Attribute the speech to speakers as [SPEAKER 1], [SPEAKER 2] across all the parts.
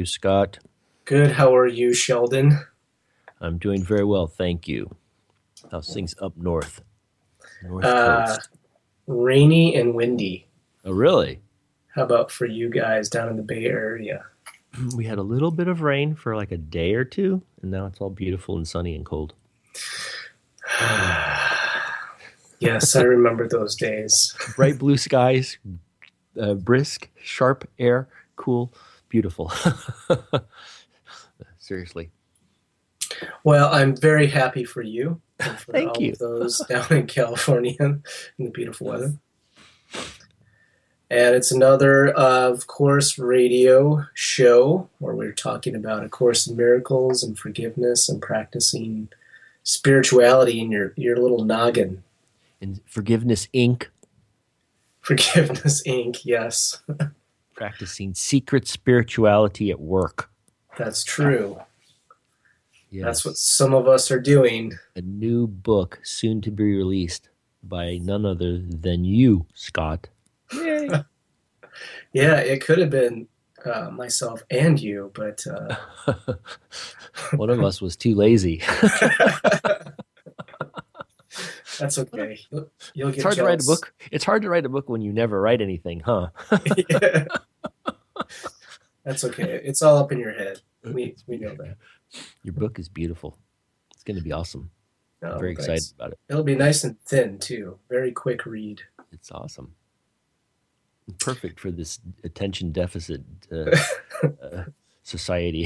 [SPEAKER 1] you, Scott?
[SPEAKER 2] Good. How are you, Sheldon?
[SPEAKER 1] I'm doing very well, thank you. How's things up north? North
[SPEAKER 2] Uh,
[SPEAKER 1] Coast.
[SPEAKER 2] Rainy and windy.
[SPEAKER 1] Oh, really?
[SPEAKER 2] How about for you guys down in the Bay Area?
[SPEAKER 1] We had a little bit of rain for like a day or two, and now it's all beautiful and sunny and cold.
[SPEAKER 2] Yes, I remember those days.
[SPEAKER 1] Bright blue skies, brisk, sharp air, cool, beautiful. Seriously.
[SPEAKER 2] Well, I'm very happy for you and for
[SPEAKER 1] Thank
[SPEAKER 2] all
[SPEAKER 1] you.
[SPEAKER 2] of those down in California in the beautiful weather. And it's another, of course, radio show where we're talking about A Course in Miracles and forgiveness and practicing spirituality in your little noggin.
[SPEAKER 1] And Forgiveness Inc.,
[SPEAKER 2] Forgiveness Inc. Yes,
[SPEAKER 1] practicing secret spirituality at work.
[SPEAKER 2] that's true. That's what
[SPEAKER 1] Yes.
[SPEAKER 2] some of us are doing.
[SPEAKER 1] A new book soon to be released by none other than you, Scott. Yay.
[SPEAKER 2] Yeah, it could have been myself and you, but
[SPEAKER 1] One of us was too lazy.
[SPEAKER 2] that's okay. You'll
[SPEAKER 1] It's
[SPEAKER 2] get
[SPEAKER 1] hard to write a
[SPEAKER 2] jealous.
[SPEAKER 1] book. It's hard to write a book when you never write anything, huh?
[SPEAKER 2] Yeah, that's okay. It's all up in your head. We know that.
[SPEAKER 1] Your book is beautiful. It's going to be awesome. I'm
[SPEAKER 2] Oh,
[SPEAKER 1] very excited
[SPEAKER 2] thanks.
[SPEAKER 1] about it.
[SPEAKER 2] It'll be nice and thin too. Very quick read.
[SPEAKER 1] It's awesome. Perfect for this attention deficit uh, society.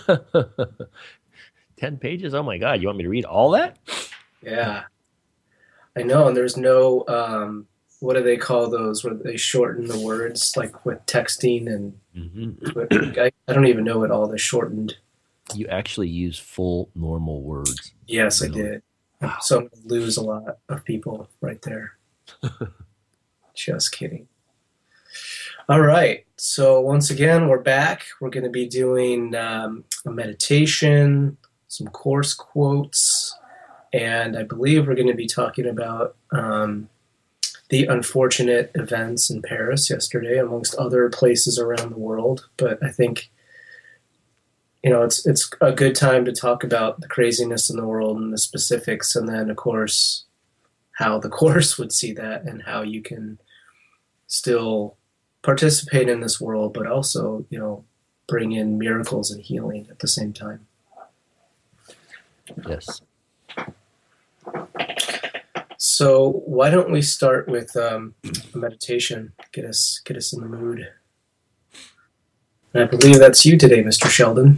[SPEAKER 1] 10 pages? Oh my God. You want me to read all that?
[SPEAKER 2] Yeah, I know. And there's no what do they call those where they shorten the words like with texting and
[SPEAKER 1] Hmm.
[SPEAKER 2] I don't even know what all the shortened.
[SPEAKER 1] You actually use full normal words.
[SPEAKER 2] Yes, I
[SPEAKER 1] Really?
[SPEAKER 2] did.
[SPEAKER 1] Wow.
[SPEAKER 2] So I'm gonna lose a lot of people right there. Just kidding. All right. So once again, we're back. We're going to be doing a meditation, some course quotes, and I believe we're going to be talking about the unfortunate events in Paris yesterday, amongst other places around the world. But I think it's a good time to talk about the craziness in the world and the specifics, and then of course how the course would see that and how you can still participate in this world, but also, bring in miracles and healing at the same time.
[SPEAKER 1] Yes.
[SPEAKER 2] So why don't we start with a meditation? Get us in the mood. And I believe that's you today, Mr. Sheldon.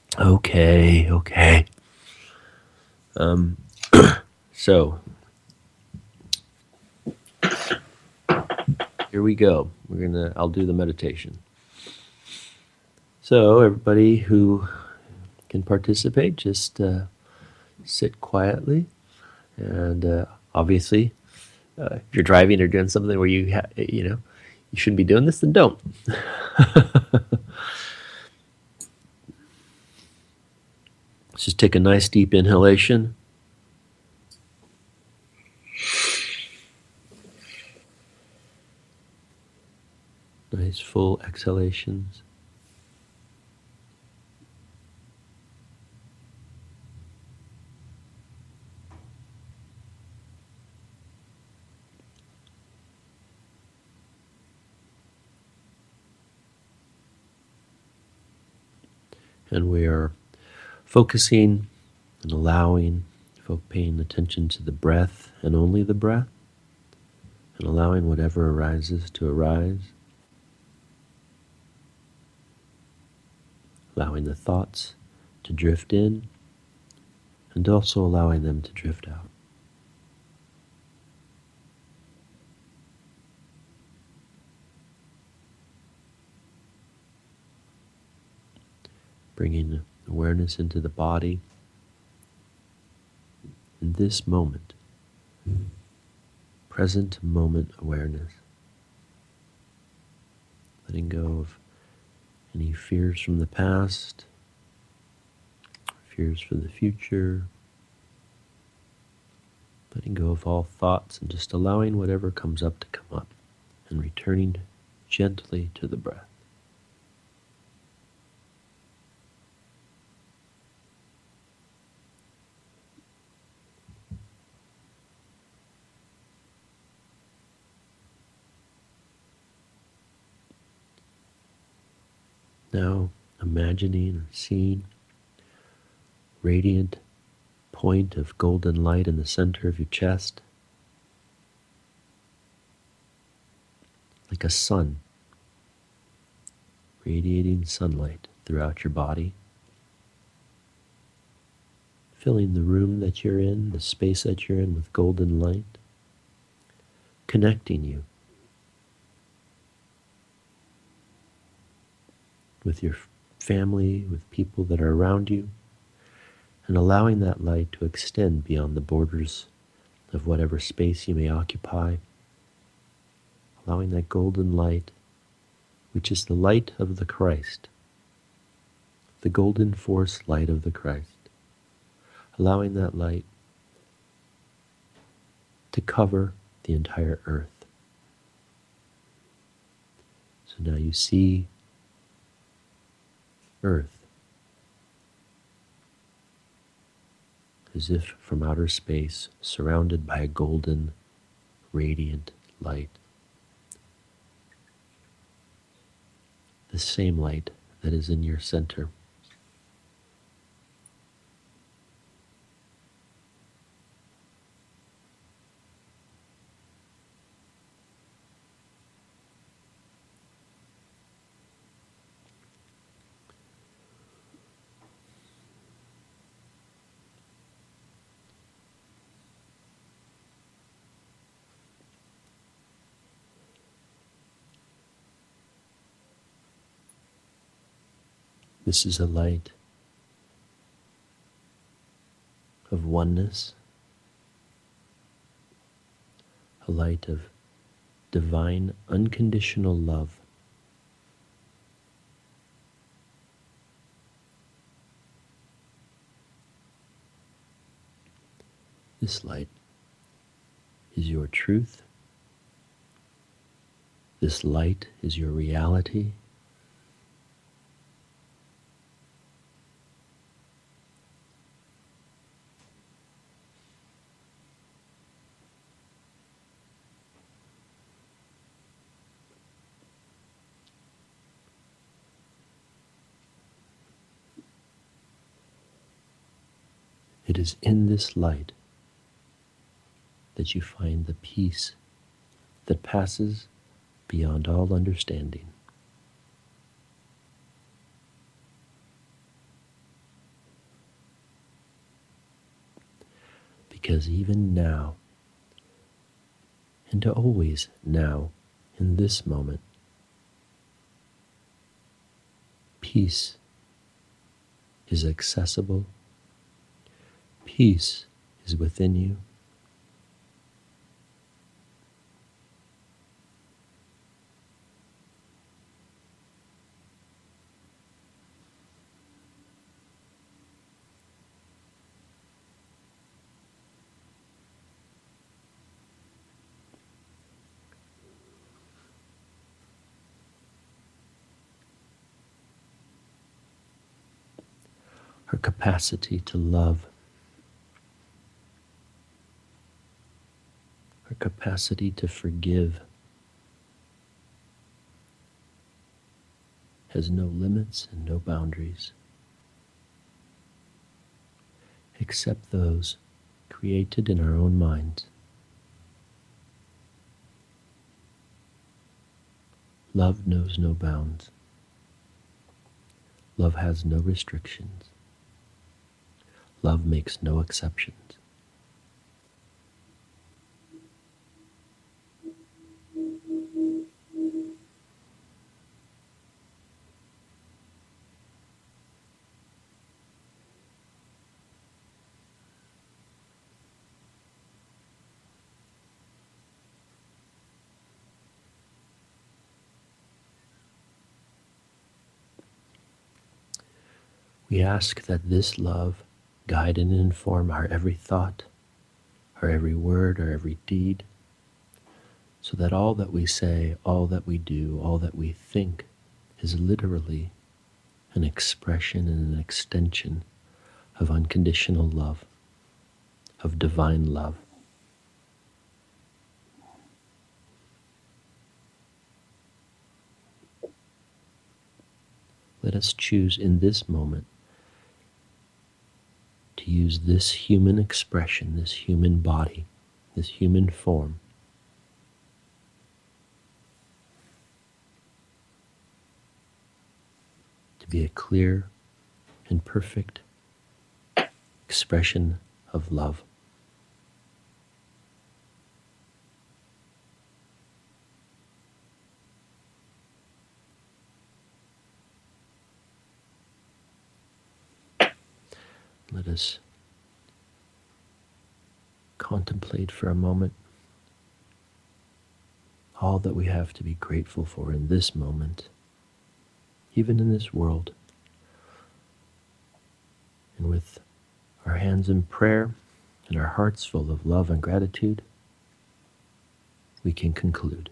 [SPEAKER 1] Okay. Um, so here we go. I'll do the meditation. So everybody who can participate, just sit quietly, and obviously, if you're driving or doing something where you shouldn't be doing this, then don't. Let's just take a nice deep inhalation. Nice full exhalations. And we are focusing and allowing, paying attention to the breath and only the breath, and allowing whatever arises to arise, allowing the thoughts to drift in, and also allowing them to drift out. Bringing awareness into the body in this moment, present moment awareness, letting go of any fears from the past, fears for the future, letting go of all thoughts and just allowing whatever comes up to come up, and returning gently to the breath. Now imagining or seeing radiant point of golden light in the center of your chest, like a sun, radiating sunlight throughout your body, filling the room that you're in, the space that you're in with golden light, connecting you with your family, with people that are around you, and allowing that light to extend beyond the borders of whatever space you may occupy, allowing that golden light, which is the light of the Christ, the golden force light of the Christ, allowing that light to cover the entire earth. So now you see earth as if from outer space, surrounded by a golden, radiant light. The same light that is in your center. This is a light of oneness, a light of divine unconditional love. This light is your truth. This light is your reality. It is in this light that you find the peace that passes beyond all understanding. Because even now, and always now, in this moment, peace is accessible. Peace is within you. Our capacity to love, our capacity to forgive has no limits and no boundaries, except those created in our own minds. Love knows no bounds. Love has no restrictions. Love makes no exceptions. We ask that this love guide and inform our every thought, our every word, our every deed, so that all that we say, all that we do, all that we think is literally an expression and an extension of unconditional love, of divine love. Let us choose in this moment to use this human expression, this human body, this human form to be a clear and perfect expression of love. Let us contemplate for a moment all that we have to be grateful for in this moment, even in this world. And with our hands in prayer and our hearts full of love and gratitude, we can conclude.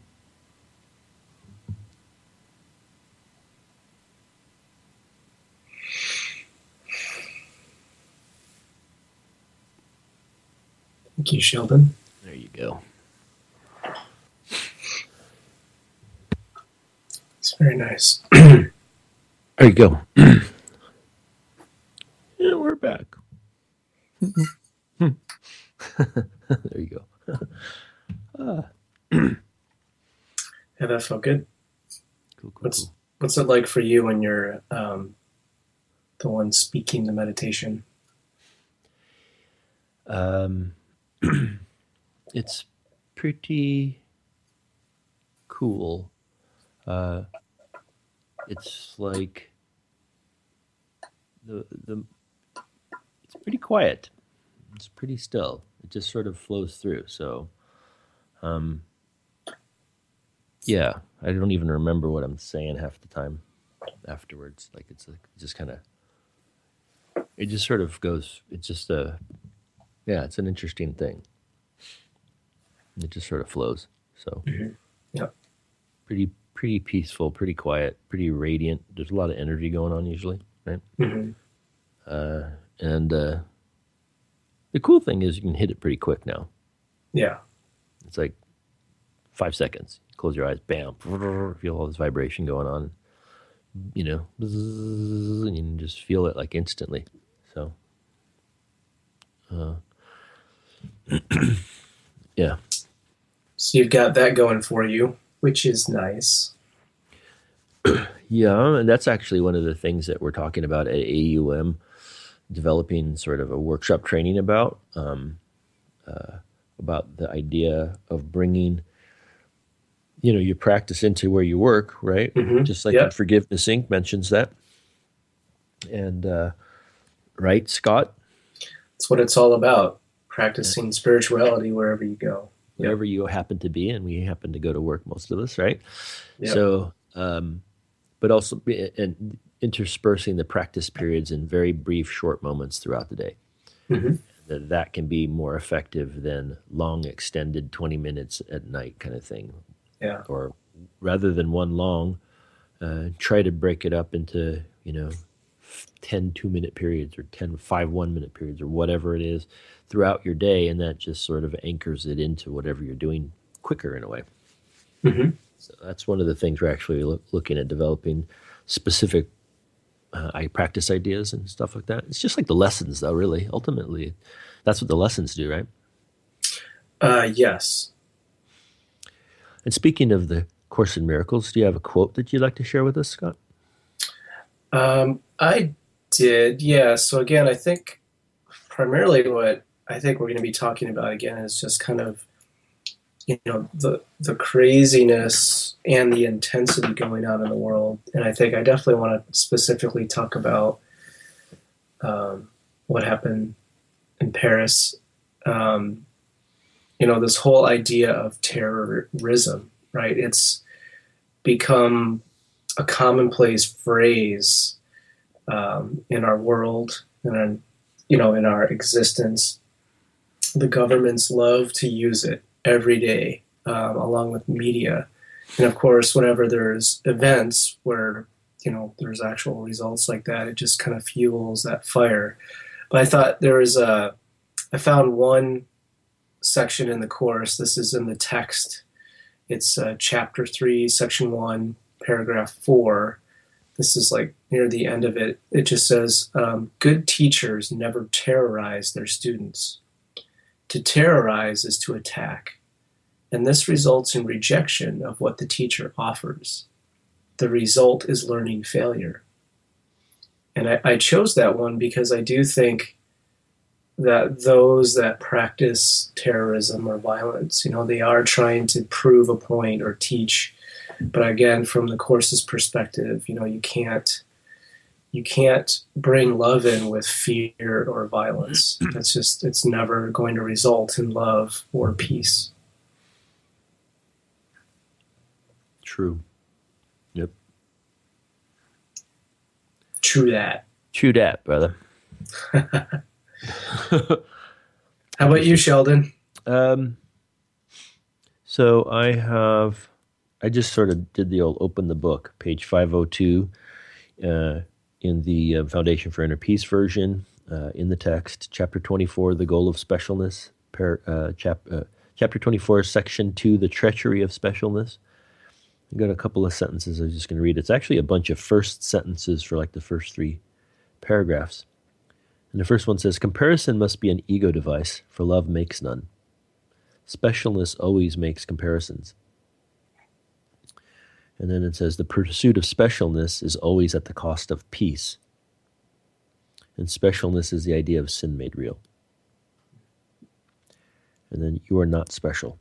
[SPEAKER 2] Thank you, Sheldon.
[SPEAKER 1] There you go.
[SPEAKER 2] It's very nice.
[SPEAKER 1] There you go. Yeah, we're back. There you go.
[SPEAKER 2] Yeah, that felt good.
[SPEAKER 1] Cool, cool,
[SPEAKER 2] What's it like for you when you're the one speaking the meditation?
[SPEAKER 1] It's pretty cool. It's like the it's pretty quiet. It's pretty still. It just sort of flows through. So, yeah, I don't even remember what I'm saying half the time afterwards. Like it's just kind of, it just sort of goes. It's just yeah, it's an interesting thing. It just sort of flows. So,
[SPEAKER 2] Yeah.
[SPEAKER 1] pretty peaceful, pretty quiet, pretty radiant. There's a lot of energy going on usually, right?
[SPEAKER 2] Mm-hmm.
[SPEAKER 1] And the cool thing is you can hit it pretty quick now.
[SPEAKER 2] Yeah.
[SPEAKER 1] It's like 5 seconds. Close your eyes, bam, feel all this vibration going on. You know, and you can just feel it like instantly. So, yeah.
[SPEAKER 2] So you've got that going for you, which is nice.
[SPEAKER 1] Yeah, and that's actually one of the things that we're talking about at AUM, developing sort of a workshop training about the idea of bringing, your practice into where you work, right?
[SPEAKER 2] Mm-hmm.
[SPEAKER 1] Just like
[SPEAKER 2] Yep.
[SPEAKER 1] in Forgiveness Inc. mentions that. And, right, Scott?
[SPEAKER 2] That's what it's all about. Practicing spirituality wherever you go.
[SPEAKER 1] Wherever you happen to be, and we happen to go to work, most of us, right?
[SPEAKER 2] Yep.
[SPEAKER 1] So, but also and interspersing the practice periods in very brief, short moments throughout the day.
[SPEAKER 2] Mm-hmm.
[SPEAKER 1] That can be more effective than long, extended 20 minutes at night kind of thing.
[SPEAKER 2] Yeah.
[SPEAKER 1] Or rather than one long, try to break it up into, 10 2-minute periods or 10 5 1-minute periods or whatever it is throughout your day. And that just sort of anchors it into whatever you're doing quicker in a way.
[SPEAKER 2] Mm-hmm.
[SPEAKER 1] So that's one of the things we're actually looking at, developing specific practice ideas and stuff like that. It's just like the lessons, though, really. Ultimately, that's what the lessons do, right?
[SPEAKER 2] Yes.
[SPEAKER 1] And speaking of the Course in Miracles, do you have a quote that you'd like to share with us, Scott?
[SPEAKER 2] I did, yeah. So again, I think primarily what I think we're going to be talking about again is just kind of, the craziness and the intensity going on in the world. And I think I definitely want to specifically talk about what happened in Paris. This whole idea of terrorism, right? It's become a commonplace phrase in our world and in our existence. The governments love to use it every day, along with media, and of course, whenever there's events where there's actual results like that, it just kind of fuels that fire. But I thought I found one section in the Course. This is in the text. It's chapter 3, section 1, paragraph 4. This is like near the end of it. It just says, good teachers never terrorize their students. To terrorize is to attack, and this results in rejection of what the teacher offers. The result is learning failure. And I chose that one because I do think that those that practice terrorism or violence, they are trying to prove a point or teach. But again, from the course's perspective, you can't bring love in with fear or violence. It's never going to result in love or peace.
[SPEAKER 1] True. Yep.
[SPEAKER 2] True that.
[SPEAKER 1] True that, brother.
[SPEAKER 2] How about you, Sheldon?
[SPEAKER 1] So I just sort of did the old open the book, page 502, in the Foundation for Inner Peace version, in the text, chapter 24, the goal of specialness, chapter 24, section 2, the treachery of specialness. I've got a couple of sentences I'm just going to read. It's actually a bunch of first sentences for like the first 3 paragraphs. And the first one says, comparison must be an ego device, for love makes none. Specialness always makes comparisons. And then it says, the pursuit of specialness is always at the cost of peace. And specialness is the idea of sin made real. And then you are not special.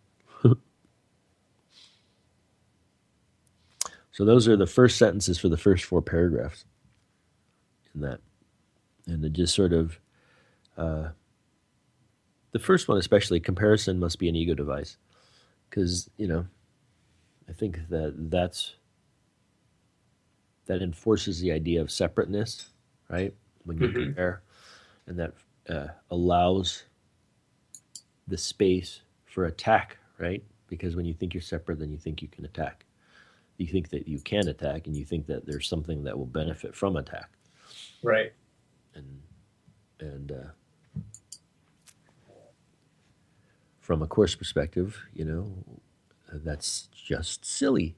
[SPEAKER 1] So those are the first sentences for the first 4 paragraphs in that. And it just sort of, the first one especially, comparison must be an ego device. Because, I think that enforces the idea of separateness, right? When you compare, and that allows the space for attack, right? Because when you think you're separate, then you think you can attack. You think that you can attack, and you think that there's something that will benefit from attack.
[SPEAKER 2] Right.
[SPEAKER 1] And from a course perspective, that's just silly.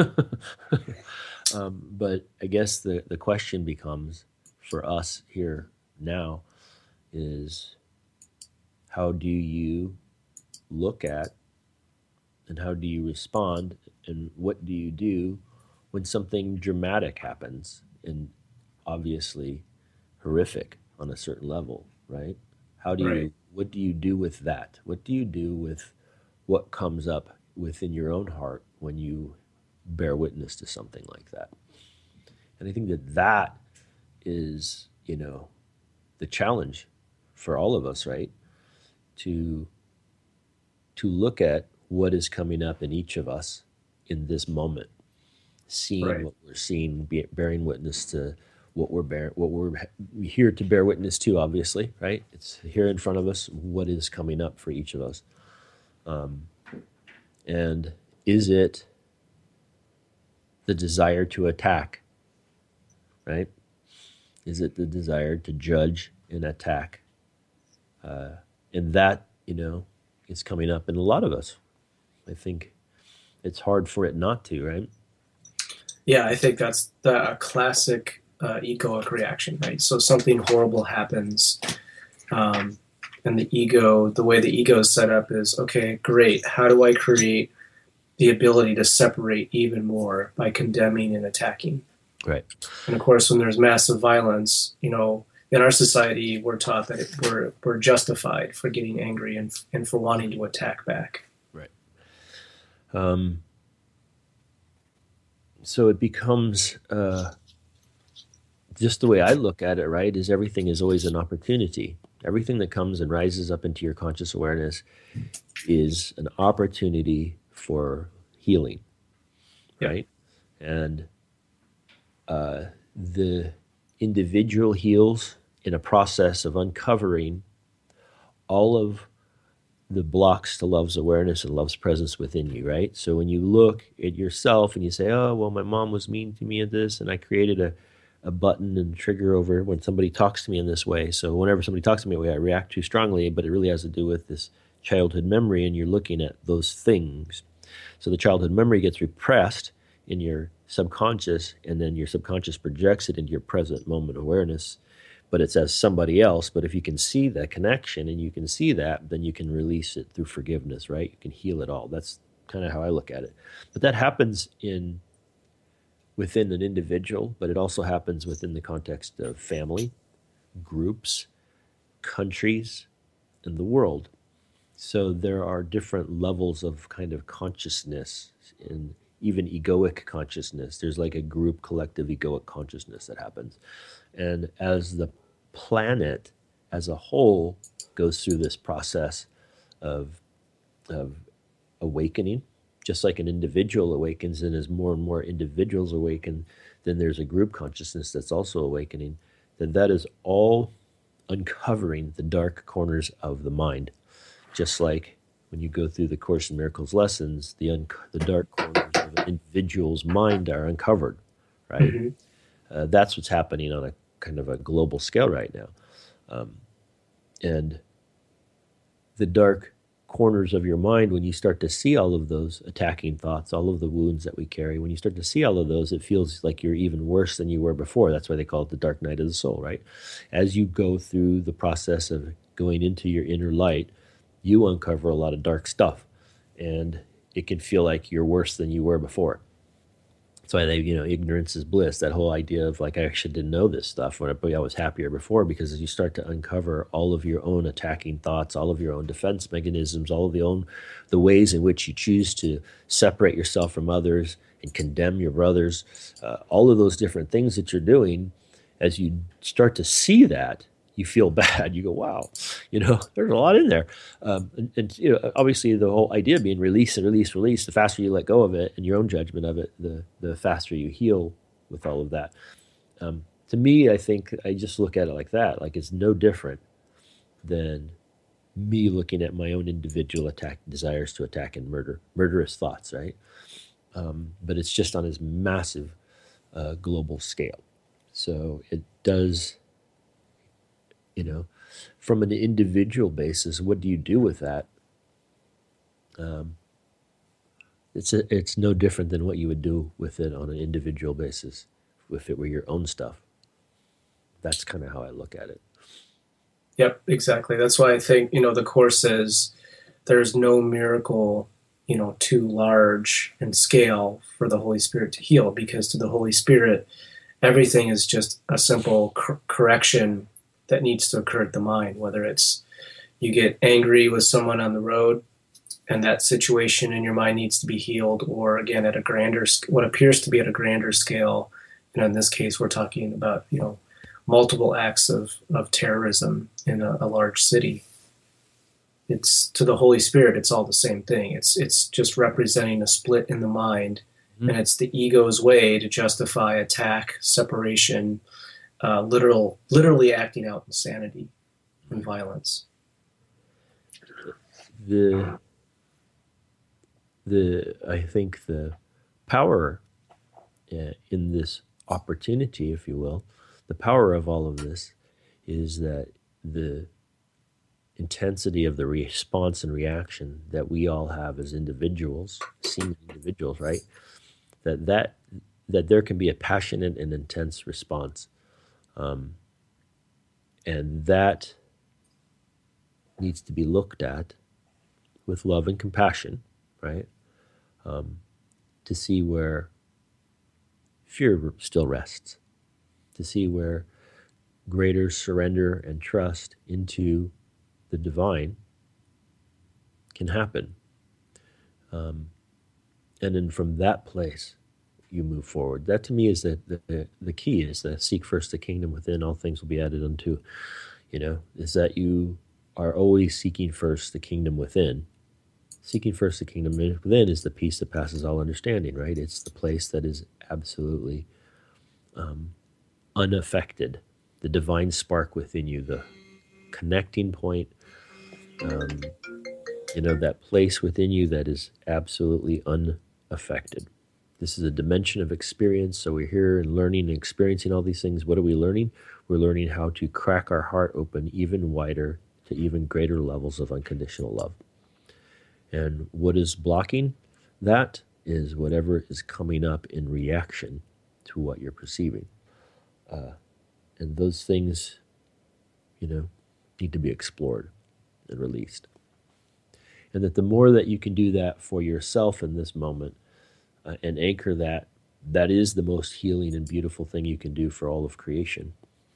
[SPEAKER 1] But I guess the question becomes for us here now is, how do you look at and how do you respond and what do you do when something dramatic happens and obviously horrific on a certain level, right? What do you do with that? What do you do with what comes up within your own heart when you bear witness to something like that? And I think that is, the challenge for all of us, right? To look at what is coming up in each of us in this moment, seeing what we're seeing, bearing witness to what we're here to bear witness to, obviously, right? It's here in front of us, what is coming up for each of us. And is it the desire to attack, right? Is it the desire to judge and attack? And that, is coming up in a lot of us. I think it's hard for it not to, right?
[SPEAKER 2] Yeah, I think that's the classic egoic reaction, right? So something horrible happens, and the way the ego is set up is, okay, great. How do I create the ability to separate even more by condemning and attacking?
[SPEAKER 1] Right.
[SPEAKER 2] And of course, when there's massive violence, in our society, we're taught that we're justified for getting angry and for wanting to attack back.
[SPEAKER 1] Right. So it becomes just the way I look at it, right, is everything is always an opportunity. Everything that comes and rises up into your conscious awareness is an opportunity for healing, right? And the individual heals in a process of uncovering all of the blocks to love's awareness and love's presence within you, right? So when you look at yourself and you say, oh, well, my mom was mean to me at this, and I created a button and trigger over when somebody talks to me in this way. So whenever somebody talks to me, I react too strongly, but it really has to do with this childhood memory, and you're looking at those things. So the childhood memory gets repressed in your subconscious, and then your subconscious projects it into your present moment awareness, but it's as somebody else. But if you can see that connection and you can see that, then you can release it through forgiveness, right? You can heal it all. That's kind of how I look at it. But that happens in within an individual, but it also happens within the context of family, groups, countries, and the world. So there are different levels of kind of consciousness, and even egoic consciousness. There's like a group collective egoic consciousness that happens. And as the planet as a whole goes through this process of, of awakening, just like an individual awakens, and as more and more individuals awaken, then there's a group consciousness that's also awakening, then that is all uncovering the dark corners of the mind. Just like when you go through the Course in Miracles lessons, the dark corners of an individual's mind are uncovered, right?
[SPEAKER 2] Hmm.
[SPEAKER 1] That's what's happening on a kind of a global scale right now. And the dark corners of your mind, when you start to see all of those attacking thoughts, all of the wounds that we carry, when you start to see all of those, it feels like you're even worse than you were before. That's why they call it the dark night of the soul, right? As you go through the process of going into your inner light, you uncover a lot of dark stuff, and it can feel like you're worse than you were before. That's why they, ignorance is bliss. That whole idea of like, I actually didn't know this stuff when I was happier before, because as you start to uncover all of your own attacking thoughts, all of your own defense mechanisms, all of the ways in which you choose to separate yourself from others and condemn your brothers, all of those different things that you're doing, as you start to see that, you feel bad. You go, wow, there's a lot in there. And obviously the whole idea being release and release, release, the faster you let go of it and your own judgment of it, the faster you heal with all of that. To me, I think I just look at it like that. Like it's no different than me looking at my own individual desires to attack and murderous thoughts, right? But it's just on this massive global scale. So it does, from an individual basis, what do you do with that? It's no different than what you would do with it on an individual basis if it were your own stuff. That's kind of how I look at it.
[SPEAKER 2] Yep, exactly. That's why I think, the Course says there's no miracle, too large in scale for the Holy Spirit to heal, because to the Holy Spirit, everything is just a simple correction that needs to occur at the mind, whether it's you get angry with someone on the road and that situation in your mind needs to be healed, or again, at a grander, what appears to be at a grander scale. In this case, we're talking about, multiple acts of terrorism in a large city. It's to the Holy Spirit, it's all the same thing. It's just representing a split in the mind, and it's the ego's way to justify attack, separation, literally acting out insanity and violence.
[SPEAKER 1] I think the power in this opportunity, if you will, the power of all of this is that the intensity of the response and reaction that we all have as individuals, seeming individuals, right? That there can be a passionate and intense response, and that needs to be looked at with love and compassion, right? To see where fear still rests, to see where greater surrender and trust into the divine can happen. And then from that place, you move forward. That to me is the key, is that seek first the kingdom within, all things will be added unto, is that you are always seeking first the kingdom within. Seeking first the kingdom within is the peace that passes all understanding, right? It's the place that is absolutely unaffected, the divine spark within you, the connecting point, that place within you that is absolutely unaffected. This is a dimension of experience, so we're here and learning and experiencing all these things. What are we learning? We're learning how to crack our heart open even wider to even greater levels of unconditional love. And what is blocking that is whatever is coming up in reaction to what you're perceiving. And those things, need to be explored and released. And that the more that you can do that for yourself in this moment, and anchor that, that is the most healing and beautiful thing you can do for all of creation.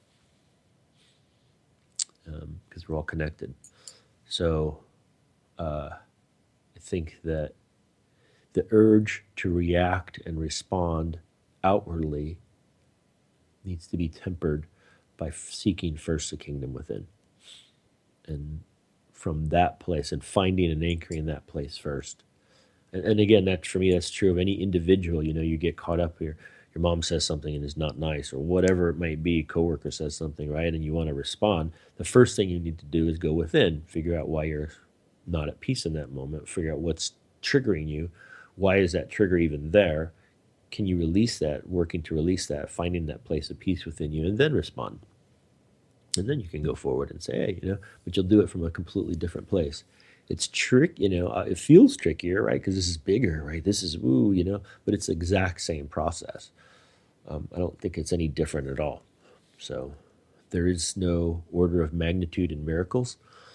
[SPEAKER 1] Because we're all connected. So I think that the urge to react and respond outwardly needs to be tempered by seeking first the kingdom within. And from that place, and finding and anchoring that place first. And again, that for me, that's true of any individual. You get caught up here. Your mom says something and is not nice, or whatever it might be. Coworker says something, right, and you want to respond. The first thing you need to do is go within, figure out why you're not at peace in that moment, figure out what's triggering you, why is that trigger even there? Can you release that? Working to release that, finding that place of peace within you, and then respond. And then you can go forward and say, hey, but you'll do it from a completely different place. It's it feels trickier, right? Because this is bigger, right? This is, but it's the exact same process. I don't think it's any different at all. So there is no order of magnitude in miracles.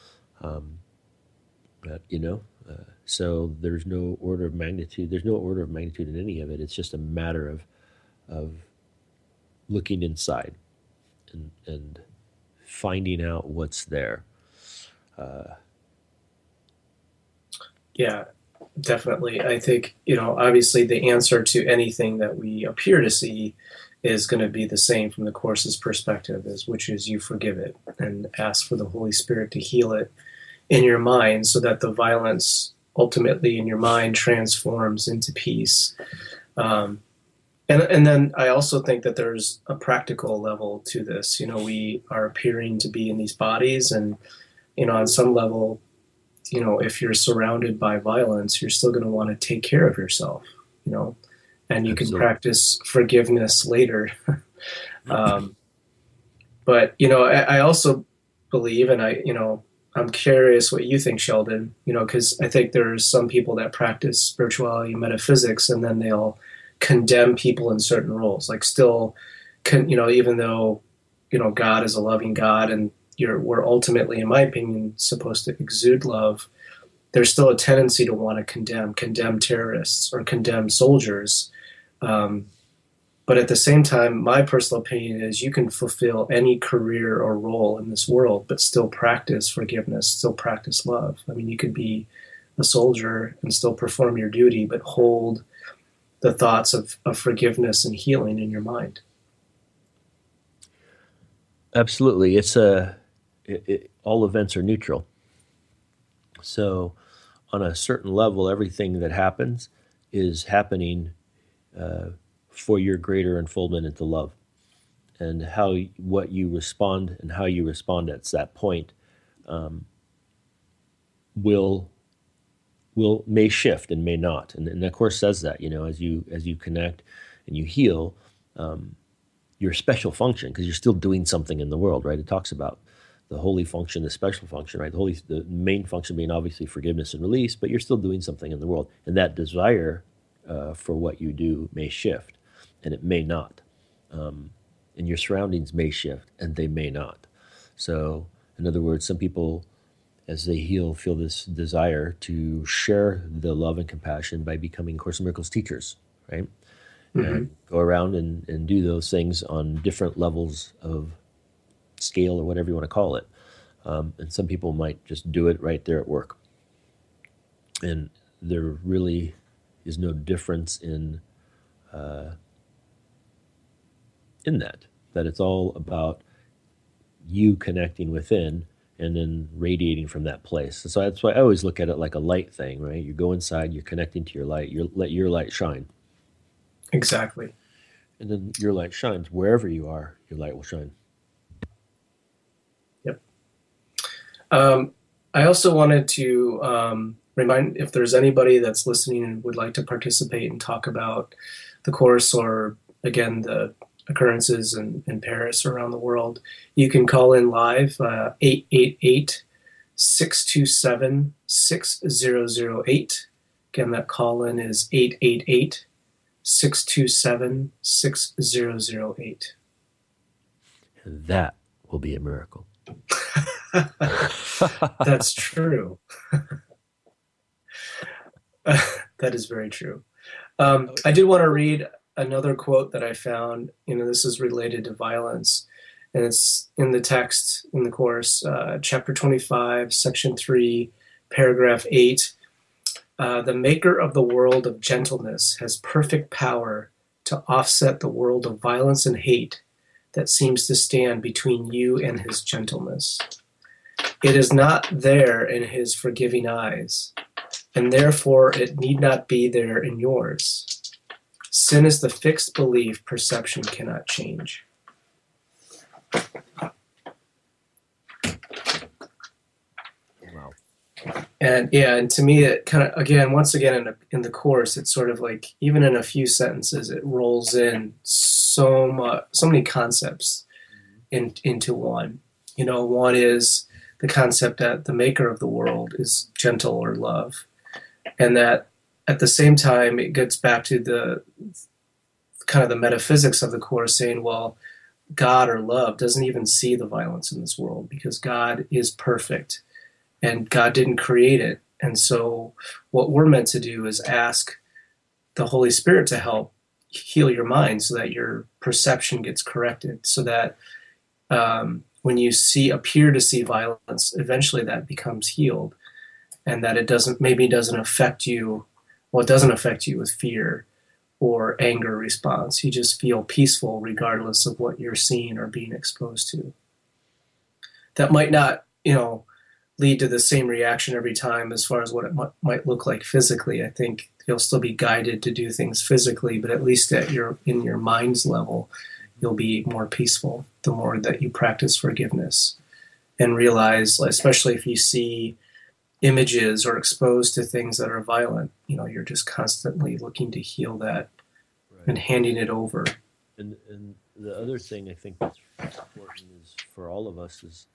[SPEAKER 1] So there's no order of magnitude. There's no order of magnitude in any of it. It's just a matter of looking inside and finding out what's there.
[SPEAKER 2] Yeah, definitely. I think, obviously the answer to anything that we appear to see is going to be the same from the Course's perspective, which is you forgive it and ask for the Holy Spirit to heal it in your mind so that the violence ultimately in your mind transforms into peace. And then I also think that there's a practical level to this. We are appearing to be in these bodies, and, on some level, if you're surrounded by violence, you're still going to want to take care of yourself, and you
[SPEAKER 1] Absolutely.
[SPEAKER 2] can practice forgiveness later. But, I also believe, and I'm curious what you think, Sheldon, because I think there's some people that practice spirituality and metaphysics, and then they'll condemn people in certain roles, like still, even though, God is a loving God and we're ultimately, in my opinion, supposed to exude love, there's still a tendency to want to condemn terrorists or condemn soldiers. But at the same time, my personal opinion is you can fulfill any career or role in this world, but still practice forgiveness, still practice love. I mean, you could be a soldier and still perform your duty, but hold the thoughts of forgiveness and healing in your mind.
[SPEAKER 1] Absolutely. All events are neutral. So on a certain level, everything that happens is happening for your greater unfoldment into love. And what you respond and how you respond at that point may shift and may not. And the Course says that, as you connect and you heal, your special function, because you're still doing something in the world, right? It talks about the holy function, the special function, right? The main function being obviously forgiveness and release, but you're still doing something in the world. And that desire for what you do may shift, and it may not. And your surroundings may shift, and they may not. So, in other words, some people, as they heal, feel this desire to share the love and compassion by becoming Course in Miracles teachers, right? Mm-hmm. And go around and do those things on different levels of scale or whatever you want to call it. And some people might just do it right there at work. And there really is no difference in that it's all about you connecting within and then radiating from that place. And so that's why I always look at it like a light thing, right? You go inside, you're connecting to your light, you let your light shine.
[SPEAKER 2] Exactly.
[SPEAKER 1] And then your light shines. Wherever you are, your light will shine.
[SPEAKER 2] Yep. I also wanted to remind, if there's anybody that's listening and would like to participate and talk about the Course or, again, the occurrences in Paris or around the world, you can call in live, 888-627-6008. Again, that call in is 888-627-6008.
[SPEAKER 1] And that will be a miracle.
[SPEAKER 2] That's true. That is very true. I did want to read another quote that I found. This is related to violence, and it's in the text in the course, chapter 25, section 3, paragraph 8. The maker of the world of gentleness has perfect power to offset the world of violence and hate that seems to stand between you and his gentleness. It is not there in his forgiving eyes, and therefore it need not be there in yours. Sin is the fixed belief perception cannot change.
[SPEAKER 1] Wow.
[SPEAKER 2] And to me, it kind of, again, once again, in the course, it's sort of like, even in a few sentences, it rolls in so many concepts into one. One is the concept that the maker of the world is gentle or love, and that at the same time it gets back to the kind of the metaphysics of the course, saying, well, God or love doesn't even see the violence in this world because God is perfect and God didn't create it. And so what we're meant to do is ask the Holy Spirit to help heal your mind so that your perception gets corrected, so that when you appear to see violence, eventually that becomes healed, and that it doesn't affect you. Well, it doesn't affect you with fear or anger response. You just feel peaceful regardless of what you're seeing or being exposed to. That might not, lead to the same reaction every time as far as what it might look like physically. I think you'll still be guided to do things physically, but at least in your mind's level, you'll be more peaceful the more that you practice forgiveness and realize, especially if you see images or exposed to things that are violent, you're just constantly looking to heal that, right, and handing it over.
[SPEAKER 1] And the other thing I think that's important is for all of us is,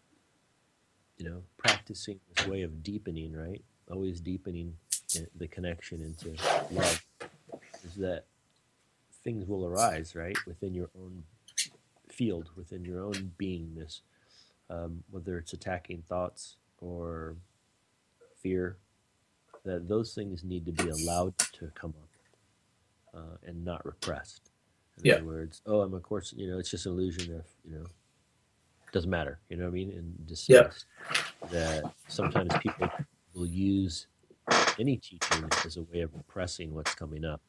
[SPEAKER 1] practicing this way of deepening, right? Always deepening the connection into love, is that things will arise, right, within your own field, within your own beingness, whether it's attacking thoughts or fear, that those things need to be allowed to come up and not repressed. In other words, I'm of course, it's just an illusion if, it doesn't matter, you know what I mean? And dismissed. That sometimes people will use any teaching as a way of repressing what's coming up.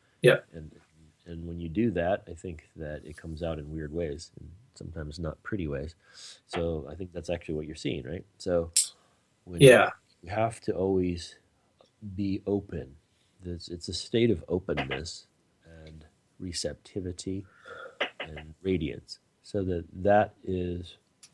[SPEAKER 1] And when you do that, I think that it comes out in weird ways and sometimes not pretty ways. So I think that's actually what you're seeing, right? So you have to always be open. It's a state of openness and receptivity and radiance. So that is,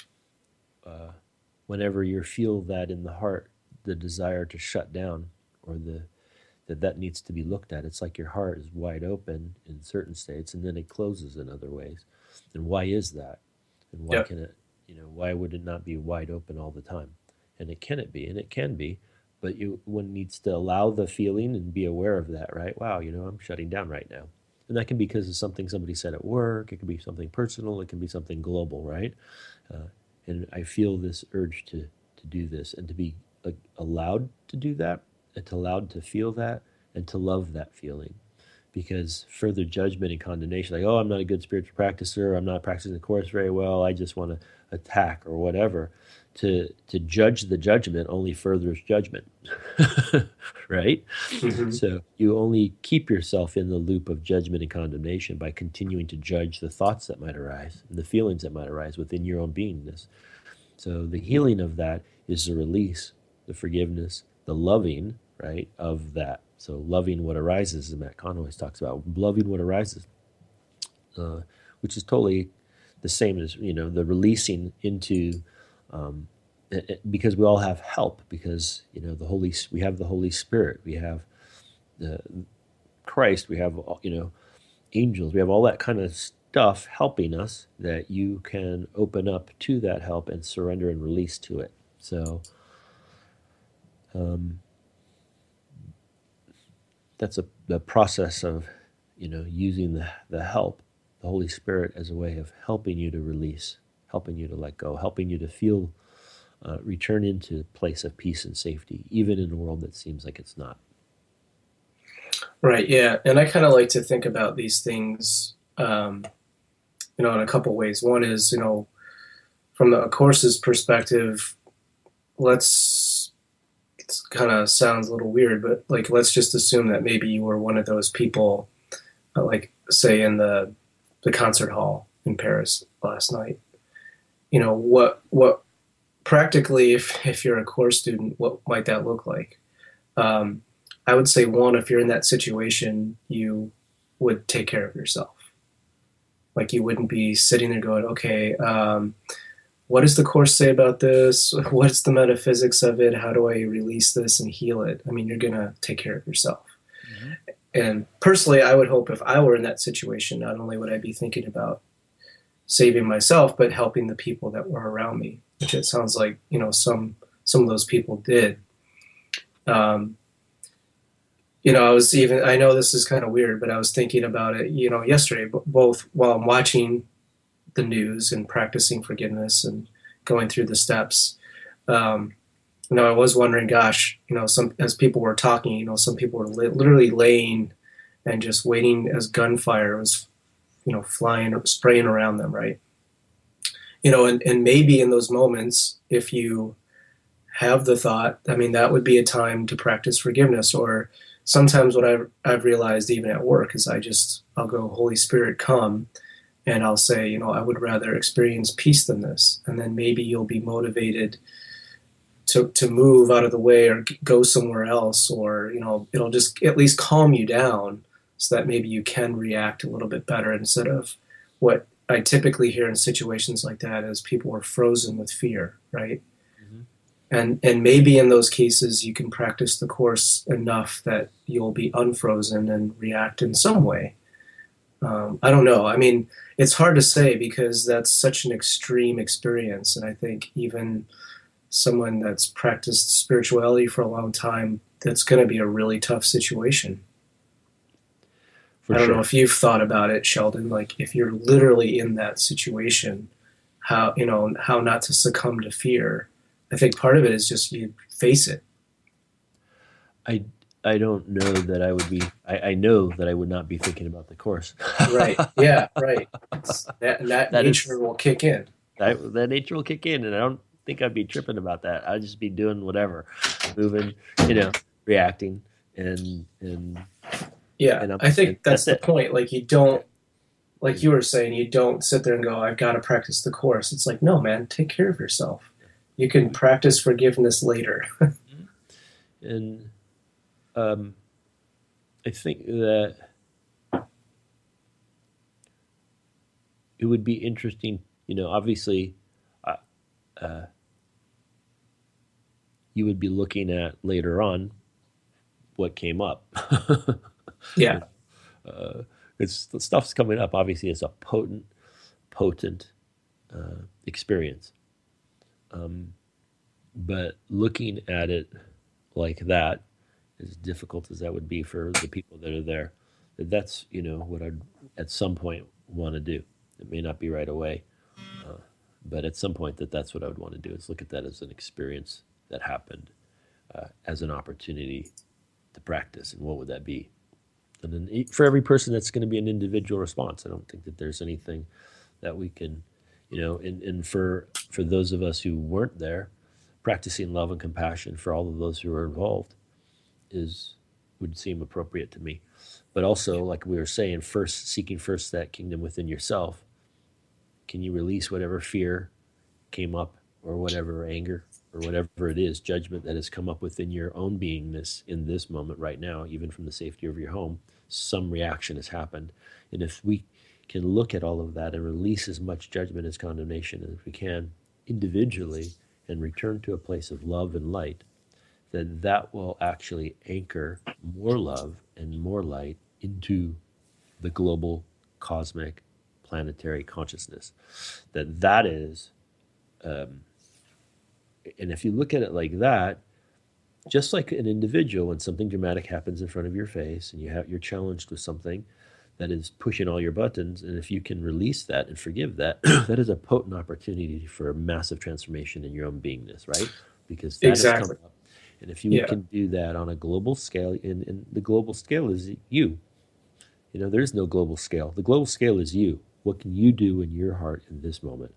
[SPEAKER 1] whenever you feel that in the heart, the desire to shut down or that needs to be looked at. It's like your heart is wide open in certain states and then it closes in other ways. And why is that? And why can it, why would it not be wide open all the time? And it can be, but one needs to allow the feeling and be aware of that, right? Wow, I'm shutting down right now. And that can be because of something somebody said at work. It can be something personal. It can be something global, right? And I feel this urge to do this and to be allowed to do that, and to allowed to feel that, and to love that feeling. Because further judgment and condemnation, like, I'm not a good spiritual practicer, I'm not practicing the course very well, I just want to attack or whatever, to judge the judgment only furthers judgment, right? Mm-hmm. So you only keep yourself in the loop of judgment and condemnation by continuing to judge the thoughts that might arise and the feelings that might arise within your own beingness. So the healing of that is the release, the forgiveness, the loving, right, of that. So loving what arises, as Matt Kahn always talks about, loving what arises, which is totally the same as, the releasing into, because we all have help, because, we have the Holy Spirit, we have the Christ, we have, angels, we have all that kind of stuff helping us, that you can open up to that help and surrender and release to it. So, that's the process of, using the help, the Holy Spirit, as a way of helping you to release, helping you to let go, helping you to feel, return into a place of peace and safety, even in a world that seems like it's not.
[SPEAKER 2] Right. Yeah. And I kind of like to think about these things, in a couple ways. One is, from the course's perspective, let's, it kind of sounds a little weird, but like, let's just assume that maybe you were one of those people, like, say, in the concert hall in Paris last night. What practically, if you're a course student, what might that look like? Um, I would say one, if you're in that situation, you would take care of yourself. Like you wouldn't be sitting there going, okay, what does the course say about this? What's the metaphysics of it? How do I release this and heal it? I mean, you're gonna take care of yourself.
[SPEAKER 1] Mm-hmm.
[SPEAKER 2] And personally, I would hope if I were in that situation, not only would I be thinking about saving myself, but helping the people that were around me, which it sounds like some of those people did. Um, I know this is kind of weird, but I was thinking about it, yesterday, both while I'm watching the news and practicing forgiveness and going through the steps. Um, I was wondering, gosh, some as people were talking, some people were literally laying and just waiting as gunfire was, flying or spraying around them, right? And maybe in those moments, if you have the thought, I mean, that would be a time to practice forgiveness. Or sometimes what I've realized even at work is I'll go, Holy Spirit, come. And I'll say, I would rather experience peace than this. And then maybe you'll be motivated to move out of the way or go somewhere else, or, it'll just at least calm you down so that maybe you can react a little bit better instead of what I typically hear in situations like that is people are frozen with fear, right?
[SPEAKER 1] Mm-hmm.
[SPEAKER 2] And maybe in those cases you can practice the course enough that you'll be unfrozen and react in some way. I don't know. I mean, it's hard to say because that's such an extreme experience. And I think even someone that's practiced spirituality for a long time, that's going to be a really tough situation.
[SPEAKER 1] For
[SPEAKER 2] I don't know
[SPEAKER 1] sure.
[SPEAKER 2] if you've thought about it, Sheldon, like if you're literally in that situation, how not to succumb to fear. I think part of it is just you face it.
[SPEAKER 1] I I don't know that I would be. I know that I would not be thinking about the course.
[SPEAKER 2] Right. Yeah, right. It's that
[SPEAKER 1] That
[SPEAKER 2] nature
[SPEAKER 1] is
[SPEAKER 2] will kick in.
[SPEAKER 1] that nature will kick in, and I don't think I'd be tripping about that. I'd just be doing whatever, moving, you know, reacting, and
[SPEAKER 2] Yeah,
[SPEAKER 1] and I'm
[SPEAKER 2] I
[SPEAKER 1] and
[SPEAKER 2] think
[SPEAKER 1] that's
[SPEAKER 2] that's the
[SPEAKER 1] it.
[SPEAKER 2] point. Like you don't, like
[SPEAKER 1] And
[SPEAKER 2] you were saying, you don't sit there and go, I've got to practice the course. It's like, no, man, take care of yourself. You can practice forgiveness later.
[SPEAKER 1] and um, I think that it would be interesting. Obviously, uh, uh, you would be looking at later on what came up.
[SPEAKER 2] Yeah.
[SPEAKER 1] uh, it's the stuff's coming up. Obviously, it's a potent experience. Um, but looking at it like that, as difficult as that would be for the people that are there, that's what I'd at some point want to do. It may not be right away, uh, but at some point that's what I would want to do is look at that as an experience that happened, as an opportunity to practice, and what would that be? And then for every person, that's going to be an individual response. I don't think that there's anything that we can, and for those of us who weren't there, practicing love and compassion for all of those who are involved is would seem appropriate to me. But also, like we were saying, first seeking first that kingdom within yourself. Can you release whatever fear came up, or whatever anger, or whatever it is, judgment that has come up within your own beingness in this moment right now, even from the safety of your home? Some reaction has happened. And if we can look at all of that and release as much judgment as condemnation as we can individually, and return to a place of love and light, then that will actually anchor more love and more light into the global cosmic planetary consciousness. That is, um, and if you look at it like that, just like an individual, when something dramatic happens in front of your face and you're challenged with something that is pushing all your buttons, and if you can release that and forgive that, that is a potent opportunity for a massive transformation in your own beingness, right? Because that has come
[SPEAKER 2] Exactly.
[SPEAKER 1] up. And if you
[SPEAKER 2] Yeah.
[SPEAKER 1] can do that on a global scale, and the global scale is you. There's no global scale. The global scale is you. What can you do in your heart in this moment?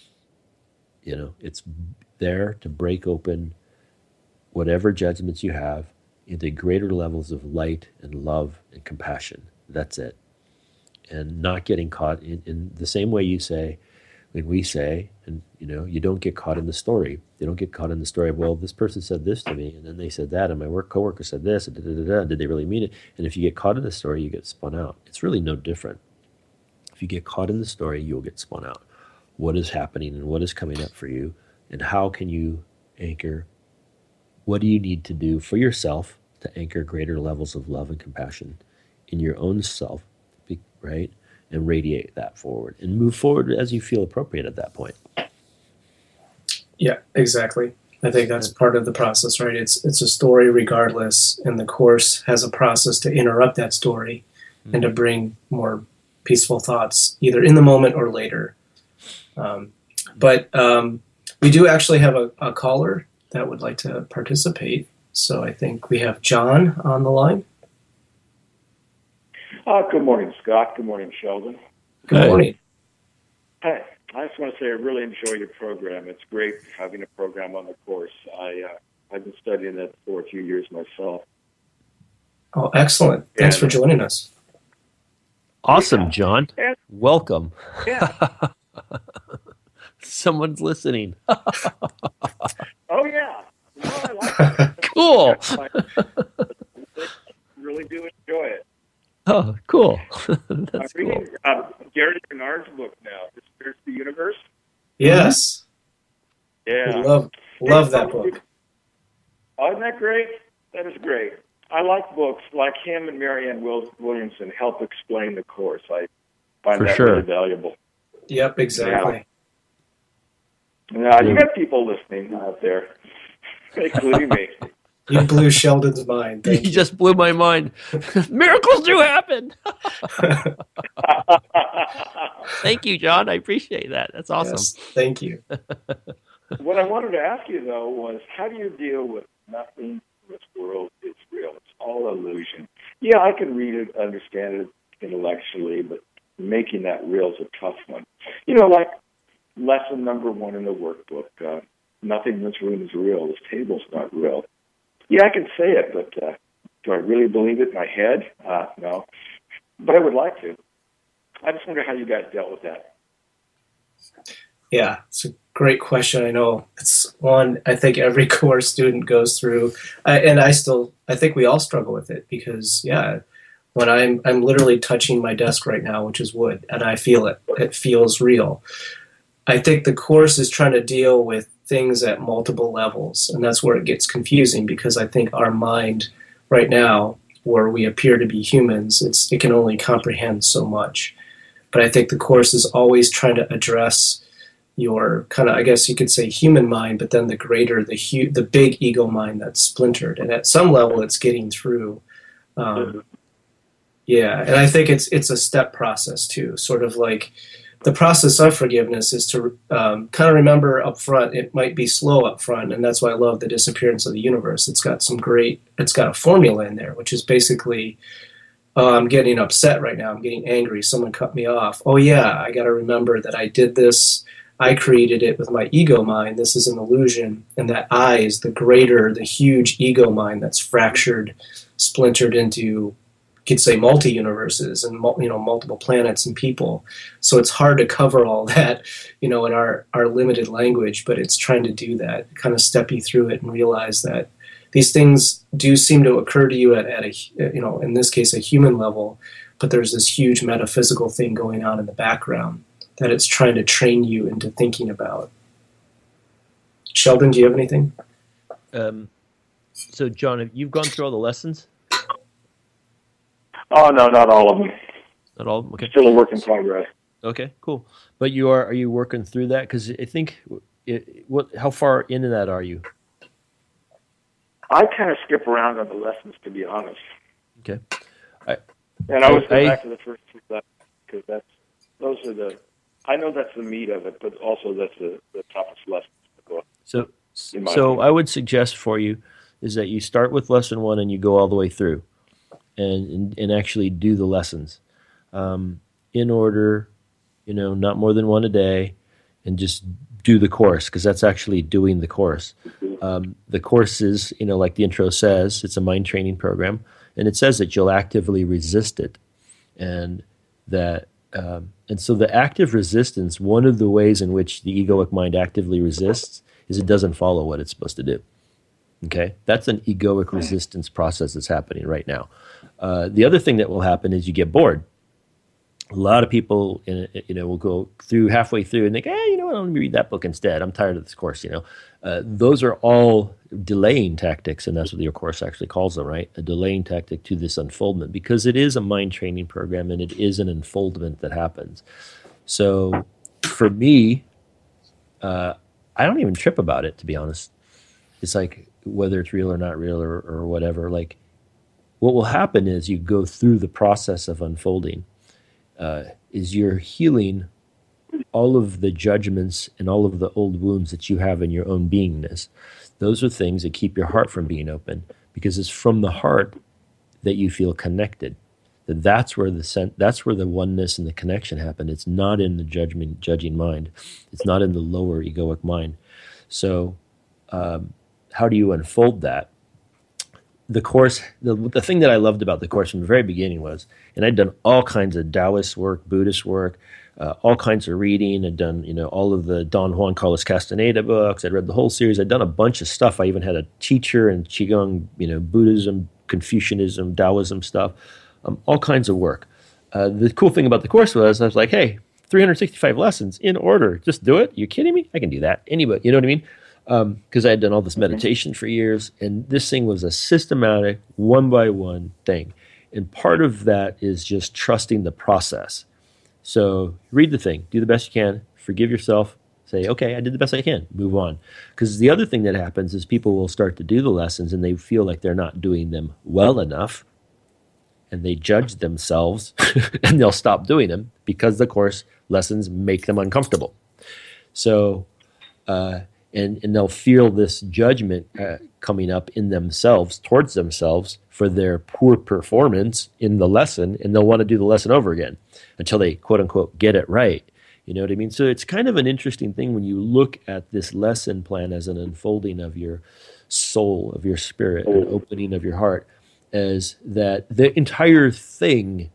[SPEAKER 1] It's there to break open whatever judgments you have into greater levels of light and love and compassion. That's it. And not getting caught in the same way you say, when we say, and you don't get caught in the story. They don't get caught in the story of, well, this person said this to me, and then they said that, and my coworker said this, and did they really mean it? And if you get caught in the story, you get spun out. It's really no different. If you get caught in the story, you'll get spun out. What is happening and what is coming up for you, and how can you anchor? What do you need to do for yourself to anchor greater levels of love and compassion in your own self, right? And radiate that forward and move forward as you feel appropriate at that point.
[SPEAKER 2] Yeah, exactly. I think that's part of the process, right? It's a story regardless, and the course has a process to interrupt that story and to bring more peaceful thoughts, either in the moment or later. But we do actually have a caller that would like to participate. So I think we have John on the line.
[SPEAKER 3] Good morning, Scott. Good morning, Sheldon.
[SPEAKER 2] Good morning.
[SPEAKER 3] Hi. I just want to say I really enjoy your program. It's great having a program on the course. I've been studying it for a few years myself.
[SPEAKER 2] Oh, excellent. Thanks for joining us.
[SPEAKER 1] Awesome, John.
[SPEAKER 3] Yeah.
[SPEAKER 1] Welcome.
[SPEAKER 3] Yeah.
[SPEAKER 1] Someone's listening.
[SPEAKER 3] Oh, yeah. No, I like it.
[SPEAKER 1] Cool.
[SPEAKER 3] I really do enjoy it.
[SPEAKER 1] Oh, cool.
[SPEAKER 3] I'm reading Gary Bernard's book now, Disappears the Universe.
[SPEAKER 2] Yes.
[SPEAKER 3] Yeah.
[SPEAKER 2] Love that book.
[SPEAKER 3] Oh, isn't that great? That is great. I like books like him and Marianne Williamson help explain the course. I find that really valuable.
[SPEAKER 2] Yep, exactly.
[SPEAKER 3] Yeah, you got people listening out there, including me.
[SPEAKER 2] You blew Sheldon's mind.
[SPEAKER 1] You just blew my mind. Miracles do happen. Thank you, John. I appreciate that. That's awesome.
[SPEAKER 2] Yes, thank you.
[SPEAKER 3] What I wanted to ask you, though, was how do you deal with nothing in this world is real? It's all illusion. Yeah, I can read it, understand it intellectually, but making that real is a tough one. Like lesson number 1 in the workbook, nothing in this room is real. This table's not real. Yeah, I can say it, but do I really believe it in my head? No. But I would like to. I just wonder how you guys dealt with that.
[SPEAKER 2] Yeah, it's a great question. I know it's one I think every course student goes through, and I think we all struggle with it because, yeah, when I'm literally touching my desk right now, which is wood, and I feel it. It feels real. I think the course is trying to deal with things at multiple levels, and that's where it gets confusing because I think our mind right now, where we appear to be humans, it can only comprehend so much. But I think the course is always trying to address your kind of, I guess you could say, human mind, but then the greater, the big ego mind that's splintered, and at some level, it's getting through. Yeah, and I think it's a step process too, sort of like. The process of forgiveness is to kind of remember up front. It might be slow up front, and that's why I love the Disappearance of the Universe. It's got a formula in there, which is basically, I'm getting upset right now. I'm getting angry. Someone cut me off. Oh yeah, I got to remember that I did this. I created it with my ego mind. This is an illusion, and that I is the huge ego mind that's fractured, splintered into, could say, multi-universes and multiple planets and people. So it's hard to cover all that, in our limited language, but it's trying to do that, kind of step you through it and realize that these things do seem to occur to you at a, in this case, a human level, but there's this huge metaphysical thing going on in the background that it's trying to train you into thinking about. Sheldon, do you have anything?
[SPEAKER 1] So, John, have you gone through all the lessons?
[SPEAKER 3] Oh, no, not all of them.
[SPEAKER 1] Not all of them? Okay.
[SPEAKER 3] Still a work in progress.
[SPEAKER 1] Okay, cool. But are you working through that? Because I think, how far into that are you?
[SPEAKER 3] I kind of skip around on the lessons, to be honest.
[SPEAKER 1] Okay.
[SPEAKER 3] And I always go back to the first two lessons because those are the. I know that's the meat of it, but also that's the toughest lessons to go.
[SPEAKER 1] So I would suggest for you is that you start with lesson 1 and you go all the way through, and actually do the lessons, in order, not more than one a day, and just do the course, because that's actually doing the course. The course is, like the intro says, it's a mind training program, and it says that you'll actively resist it, and so the active resistance, one of the ways in which the egoic mind actively resists is it doesn't follow what it's supposed to do. Okay, that's an egoic resistance process that's happening right now. The other thing that will happen is you get bored. A lot of people, will go through halfway through and think, you know what, let me read that book instead. I'm tired of this course. Those are all delaying tactics, and that's what your course actually calls them, right? A delaying tactic to this unfoldment, because it is a mind training program and it is an unfoldment that happens. So for me, I don't even trip about it, to be honest. It's like, whether it's real or not real or whatever, like, what will happen is you go through the process of unfolding, is you're healing all of the judgments and all of the old wounds that you have in your own beingness. Those are things that keep your heart from being open, because it's from the heart that you feel connected. That's where the oneness and the connection happen. It's not in the judging mind. It's not in the lower egoic mind. So how do you unfold that? The course, the thing that I loved about the course from the very beginning was, and I'd done all kinds of Taoist work, Buddhist work, all kinds of reading. I'd done, all of the Don Juan Carlos Castaneda books. I'd read the whole series. I'd done a bunch of stuff. I even had a teacher in Qigong, Buddhism, Confucianism, Taoism stuff, all kinds of work. The cool thing about the course was I was like, hey, 365 lessons in order. Just do it. You kidding me? I can do that. Anybody, you know what I mean? Because I had done all this meditation for years, and this thing was a systematic, one-by-one thing. And part of that is just trusting the process. So read the thing, do the best you can, forgive yourself, say, okay, I did the best I can, move on. Because the other thing that happens is people will start to do the lessons, and they feel like they're not doing them well enough, and they judge themselves, and they'll stop doing them because the course lessons make them uncomfortable. So, and they'll feel this judgment coming up in themselves, towards themselves, for their poor performance in the lesson, and they'll want to do the lesson over again until they, quote unquote, get it right. You know what I mean? So it's kind of an interesting thing when you look at this lesson plan as an unfolding of your soul, of your spirit, an opening of your heart, as that the entire thing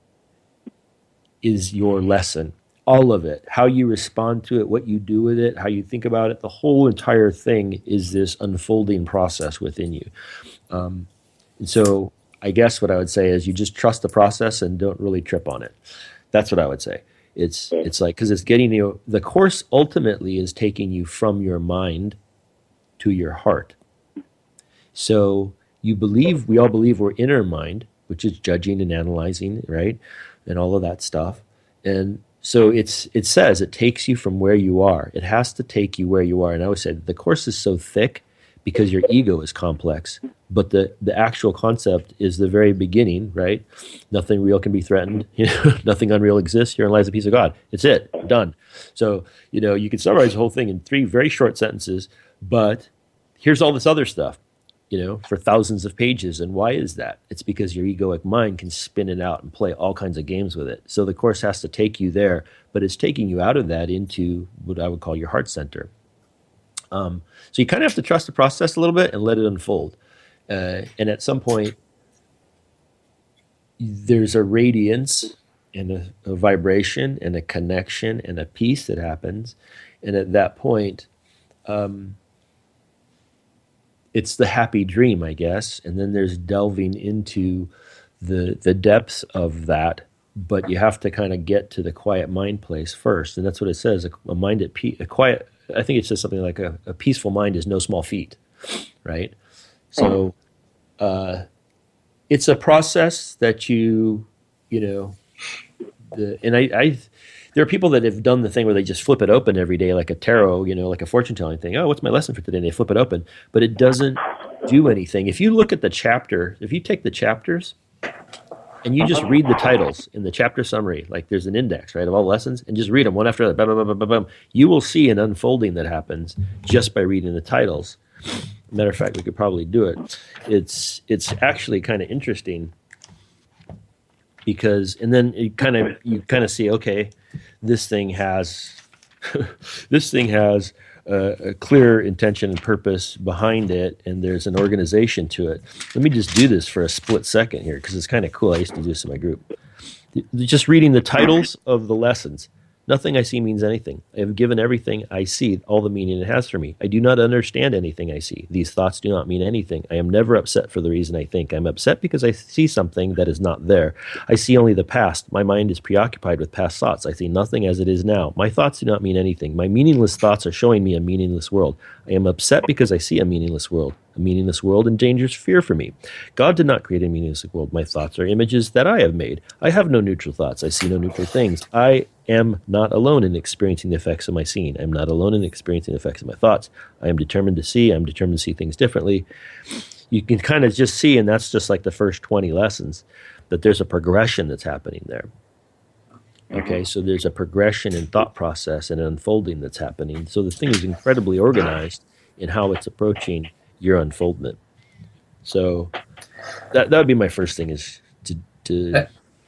[SPEAKER 1] is your lesson. All of it, how you respond to it, what you do with it, how you think about it, the whole entire thing is this unfolding process within you. And so I guess what I would say is you just trust the process and don't really trip on it. That's what I would say. It's like, because it's getting you, the course ultimately is taking you from your mind to your heart. So we all believe we're inner mind, which is judging and analyzing, right? And all of that stuff. And so it says it takes you from where you are. It has to take you where you are. And I always say the course is so thick because your ego is complex. But the actual concept is the very beginning, right? Nothing real can be threatened. Nothing unreal exists. Herein lies the peace of God. It's it. Done. So, you can summarize the whole thing in 3 very short sentences, but here's all this other stuff, for thousands of pages. And why is that? It's because your egoic mind can spin it out and play all kinds of games with it. So the course has to take you there, but it's taking you out of that into what I would call your heart center. So you kind of have to trust the process a little bit and let it unfold. And at some point, there's a radiance and a vibration and a connection and a peace that happens. And at that point, it's the happy dream, I guess. And then there's delving into the depths of that, but you have to kind of get to the quiet mind place first. And that's what it says, a mind at peace, I think it says something like a peaceful mind is no small feat, right? So it's a process that there are people that have done the thing where they just flip it open every day, like a tarot, like a fortune telling thing. Oh, what's my lesson for today? And they flip it open, but it doesn't do anything. If you look at the chapter, if you take the chapters and you just read the titles in the chapter summary, like there's an index, right, of all the lessons, and just read them one after another, bam, bam, bam, bam, bam, you will see an unfolding that happens just by reading the titles. Matter of fact, we could probably do it. It's actually kind of interesting because, and then you kind of see, okay, this thing has a clear intention and purpose behind it, and there's an organization to it. Let me just do this for a split second here because it's kind of cool. I used to do this in my group. Just reading the titles of the lessons. Nothing I see means anything. I have given everything I see all the meaning it has for me. I do not understand anything I see. These thoughts do not mean anything. I am never upset for the reason I think. I'm upset because I see something that is not there. I see only the past. My mind is preoccupied with past thoughts. I see nothing as it is now. My thoughts do not mean anything. My meaningless thoughts are showing me a meaningless world. I am upset because I see a meaningless world. A meaningless world engenders fear for me. God did not create a meaningless world. My thoughts are images that I have made. I have no neutral thoughts. I see no neutral things. I am not alone in experiencing the effects of my seeing. I am not alone in experiencing the effects of my thoughts. I am determined to see. I am determined to see things differently. You can kind of just see, and that's just like the first 20 lessons, that there's a progression that's happening there. Okay, so there's a progression in thought process and an unfolding that's happening. So the thing is incredibly organized in how it's approaching your unfoldment. So that would be my first thing, is to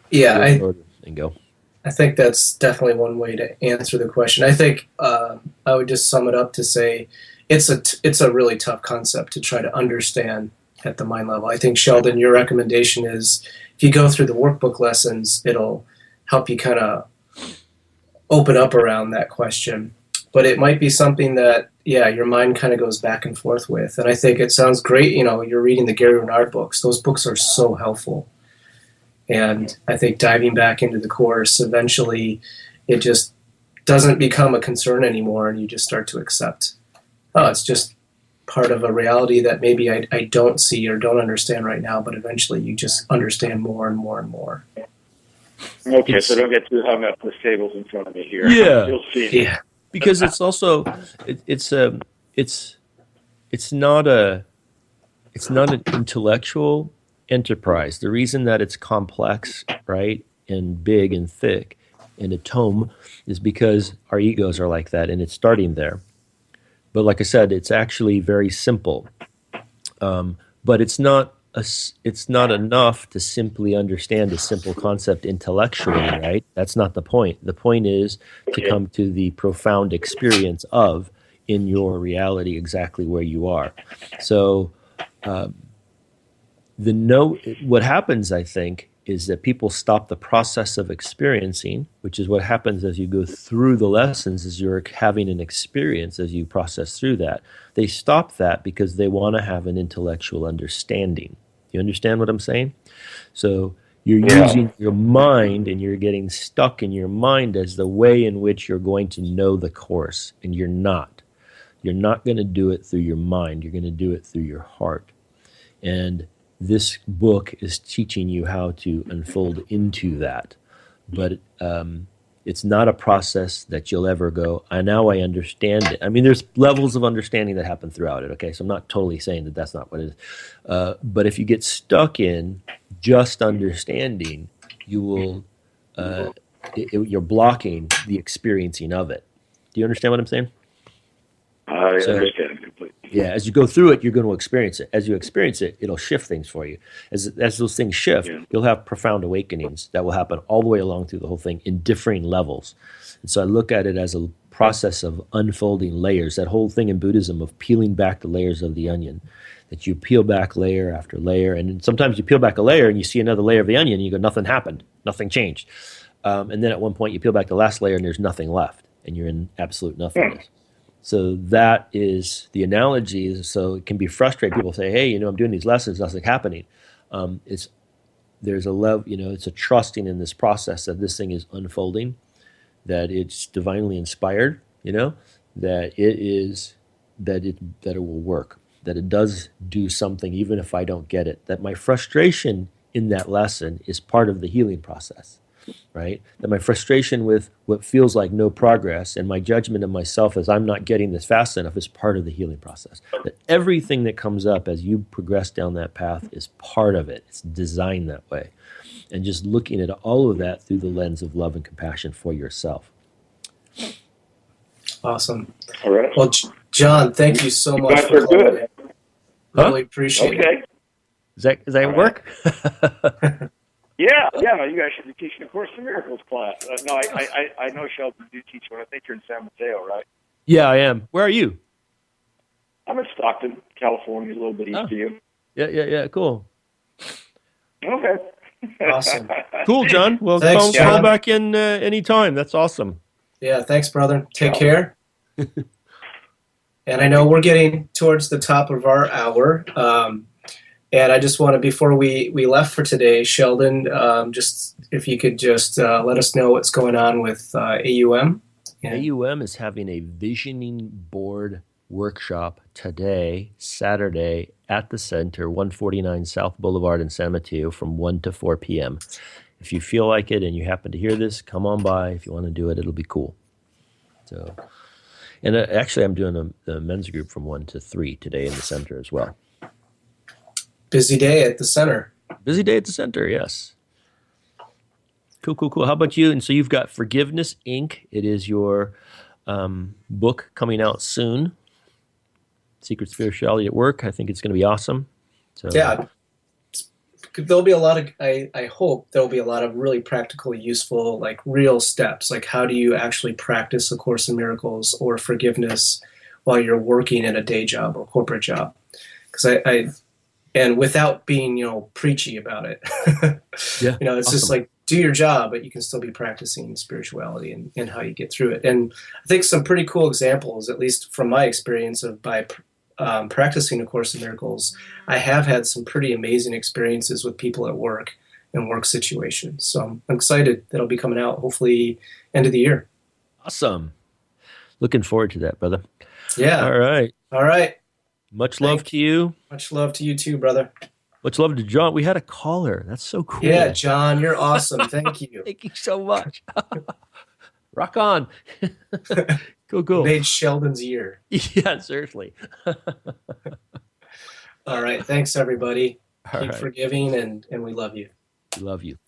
[SPEAKER 1] and go.
[SPEAKER 2] I think that's definitely one way to answer the question. I think I would just sum it up to say it's a really tough concept to try to understand at the mind level. I think, Sheldon, your recommendation is if you go through the workbook lessons, it'll help you kind of open up around that question. But it might be something that, your mind kind of goes back and forth with. And I think it sounds great. You're reading the Gary Renard books. Those books are so helpful. And I think diving back into the Course, eventually it just doesn't become a concern anymore, and you just start to accept, it's just part of a reality that maybe I don't see or don't understand right now, but eventually you just understand more and more and more.
[SPEAKER 3] Okay, so don't get too hung up with tables in front of me here.
[SPEAKER 1] Yeah.
[SPEAKER 3] You'll see.
[SPEAKER 2] Yeah.
[SPEAKER 1] Because it's also it's not an intellectual enterprise. The reason that it's complex, right, and big and thick and a tome is because our egos are like that, and it's starting there. But like I said, it's actually very simple. But it's not enough to simply understand a simple concept intellectually, right? That's not the point. The point is to come to the profound experience of, in your reality, exactly where you are. So what happens, I think, is that people stop the process of experiencing, which is what happens as you go through the lessons, as you're having an experience, as you process through that. They stop that because they want to have an intellectual understanding. You understand what I'm saying? So you're using your mind, and you're getting stuck in your mind as the way in which you're going to know the Course, and you're not. You're not going to do it through your mind. You're going to do it through your heart. And this book is teaching you how to unfold into that. But it's not a process that you'll ever go, now I understand it. I mean, there's levels of understanding that happen throughout it, okay? So I'm not totally saying that that's not what it is. But if you get stuck in just understanding, you will, you're blocking the experiencing of it. Do you understand what I'm saying?
[SPEAKER 3] I understand completely.
[SPEAKER 1] Yeah, as you go through it, you're going to experience it. As you experience it, it'll shift things for you. As those things shift, you'll have profound awakenings that will happen all the way along through the whole thing in differing levels. And so I look at it as a process of unfolding layers, that whole thing in Buddhism of peeling back the layers of the onion, that you peel back layer after layer. And sometimes you peel back a layer and you see another layer of the onion and you go, nothing happened, nothing changed. And then at one point you peel back the last layer and there's nothing left, and you're in absolute nothingness. So that is the analogy. So it can be frustrating. People say, hey, I'm doing these lessons, nothing's happening. There's a level, it's a trusting in this process that this thing is unfolding, that it's divinely inspired, that it will work, that it does do something even if I don't get it, that my frustration in that lesson is part of the healing process. right? That my frustration with what feels like no progress and my judgment of myself as I'm not getting this fast enough is part of the healing process. That everything that comes up as you progress down that path is part of it. It's designed that way. And just looking at all of that through the lens of love and compassion for yourself.
[SPEAKER 2] Awesome.
[SPEAKER 3] All right.
[SPEAKER 2] Well, John, thank you so much
[SPEAKER 3] guys
[SPEAKER 2] for
[SPEAKER 3] are
[SPEAKER 2] calling
[SPEAKER 3] good.
[SPEAKER 2] in. Really appreciate it.
[SPEAKER 3] Okay.
[SPEAKER 1] Does that work?
[SPEAKER 3] Yeah. You guys should be teaching a Course in Miracles class. No, I know Sheldon, you teach one. I think you're in San Mateo, right?
[SPEAKER 1] Yeah, I am. Where are you?
[SPEAKER 3] I'm in Stockton, California, a little bit east of you.
[SPEAKER 1] Yeah. Cool.
[SPEAKER 3] Okay.
[SPEAKER 2] Awesome.
[SPEAKER 1] Cool, John. Well,
[SPEAKER 2] Thanks,
[SPEAKER 1] call
[SPEAKER 2] John.
[SPEAKER 1] back in anytime. That's awesome.
[SPEAKER 2] Yeah, thanks, brother. Take care. And I know we're getting towards the top of our hour. And I just want to, before we left for today, Sheldon, just if you could just let us know what's going on with AUM. Yeah.
[SPEAKER 1] AUM is having a visioning board workshop today, Saturday, at the center, 149 South Boulevard in San Mateo from 1 to 4 p.m. If you feel like it and you happen to hear this, come on by. If you want to do it, it'll be cool. So, and actually, I'm doing a men's group from 1 to 3 today in the center as well.
[SPEAKER 2] Busy day at the center.
[SPEAKER 1] Busy day at the center, yes. Cool. How about you? And so you've got Forgiveness, Inc. It is your book coming out soon. Secret Spirituality at Work. I think it's going to be awesome. So,
[SPEAKER 2] Yeah. There'll be a lot of, I hope there'll be a lot of really practical, useful, like real steps. Like how do you actually practice A Course in Miracles or forgiveness while you're working in a day job or corporate job? Because and without being, preachy about it.
[SPEAKER 1] Yeah,
[SPEAKER 2] it's just like do your job, but you can still be practicing spirituality and how you get through it. And I think some pretty cool examples, at least from my experience of by practicing A Course in Miracles, I have had some pretty amazing experiences with people at work and work situations. So I'm excited that it'll be coming out hopefully end of the year.
[SPEAKER 1] Awesome. Looking forward to that, brother.
[SPEAKER 2] Yeah. All right.
[SPEAKER 1] Much love to you.
[SPEAKER 2] Much love to you too, brother.
[SPEAKER 1] Much love to John. We had a caller. That's so cool.
[SPEAKER 2] Yeah, John, you're awesome. Thank you.
[SPEAKER 1] Thank you so much. Rock on. Cool.
[SPEAKER 2] Made Sheldon's year.
[SPEAKER 1] Yeah, certainly.
[SPEAKER 2] All right. Thanks, everybody.
[SPEAKER 1] All
[SPEAKER 2] Keep
[SPEAKER 1] right.
[SPEAKER 2] forgiving, and we love you.
[SPEAKER 1] Love you.